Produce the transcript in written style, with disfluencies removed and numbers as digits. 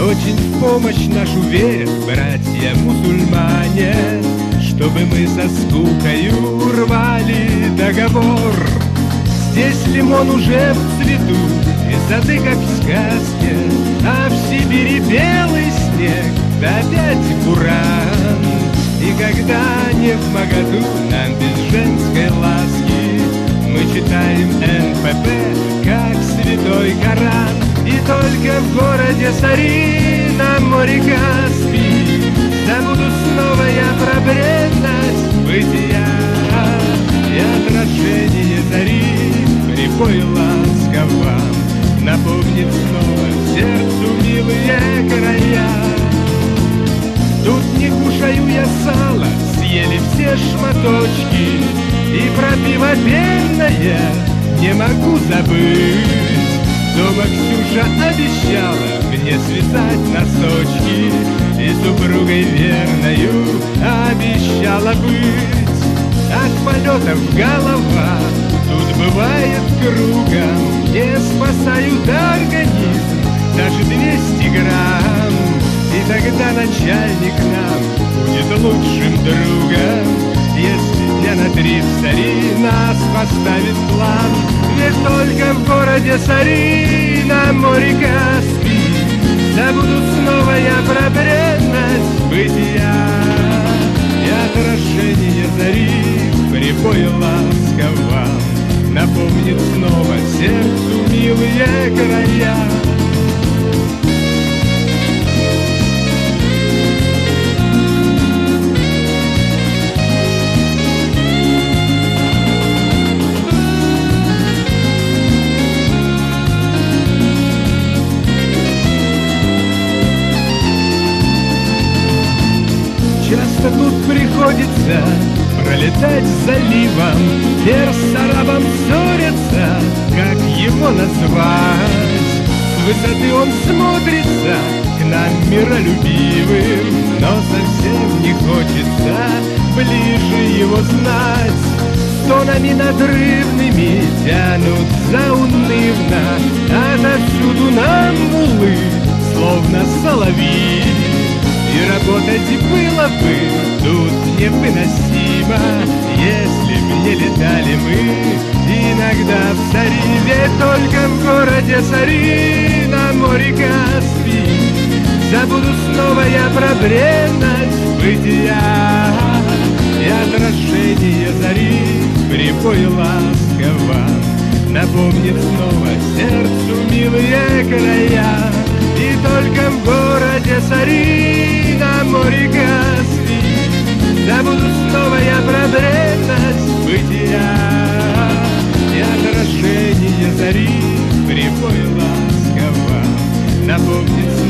Очень в помощь нашу верят братья-мусульмане, чтобы мы со скукою рвали договор. Здесь лимон уже в цвету, и сады как в сказке, а в Сибири белый снег, да опять буран. И когда не в моготу нам без женской ласки, мы читаем НПП, как святой Коран. И только в городе Сари на море Каспий забуду снова я про бренность бытия. И отражение зари припой ласково напомнит снова сердцу милые края. Тут не кушаю я сало, съели все шматочки, и про пиво пенное не могу забыть. Дома Ксюша обещала мне связать носочки, и супругой верною обещала быть. От полетов голова тут бывает кругом, не спасают организм даже 200 грамм. И тогда начальник нам будет лучшим другом, если дня на 3 в Сари нас поставит план. Ведь только в городе Сари на море Каспий забуду снова я про бренность бытия. И отражение зари припой ласково напомнит снова сердцу милые края. Часто тут приходится пролетать заливом, перс с арабом ссорятся, как его назвать. С высоты он смотрится к нам миролюбивым, но совсем не хочется ближе его знать. С тонами надрывными тянут заунывно, отовсюду нам мулы, словно соловьи. И работать было бы тут невыносимо, если б не летали мы иногда в Сари. Ведь только в городе Сари на море Каспий забуду снова я про бренность бытия. И отражение зари припой ласково напомнит снова сердцу милые края. И только в городе Сари на море Каспий забуду снова я про бренность бытия. И отражение зари припой ласково напомнит